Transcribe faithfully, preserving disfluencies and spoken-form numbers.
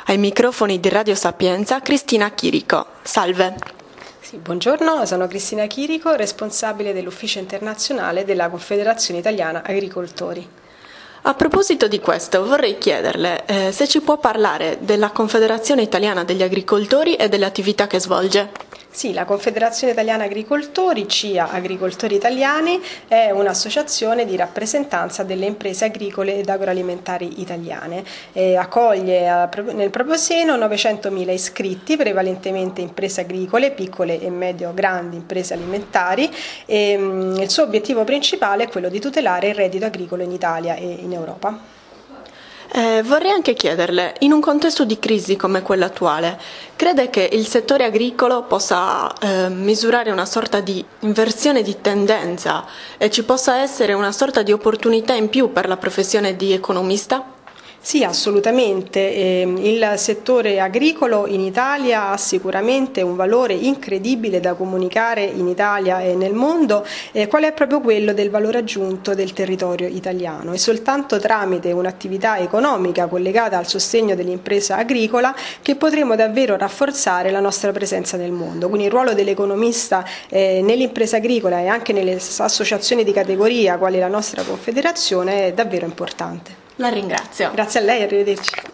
Ai microfoni di Radio Sapienza Cristina Chirico. Salve. Sì, buongiorno, sono Cristina Chirico, responsabile dell'Ufficio Internazionale della Confederazione Italiana Agricoltori. A proposito di questo, vorrei chiederle eh, se ci può parlare della Confederazione Italiana degli Agricoltori e delle attività che svolge. Sì, la Confederazione Italiana Agricoltori, C I A Agricoltori Italiani, è un'associazione di rappresentanza delle imprese agricole ed agroalimentari italiane. E accoglie nel proprio seno novecentomila iscritti, prevalentemente imprese agricole, piccole e medio-grandi imprese alimentari. E, mh, il suo obiettivo principale è quello di tutelare il reddito agricolo in Italia e in Europa. Eh, vorrei anche chiederle, in un contesto di crisi come quello attuale, crede che il settore agricolo possa eh, misurare una sorta di inversione di tendenza e ci possa essere una sorta di opportunità in più per la professione di economista? Sì, assolutamente. Il settore agricolo in Italia ha sicuramente un valore incredibile da comunicare in Italia e nel mondo, qual è proprio quello del valore aggiunto del territorio italiano. E soltanto tramite un'attività economica collegata al sostegno dell'impresa agricola che potremo davvero rafforzare la nostra presenza nel mondo. Quindi il ruolo dell'economista nell'impresa agricola e anche nelle associazioni di categoria, quali la nostra Confederazione, è davvero importante. La ringrazio. Grazie a lei, arrivederci.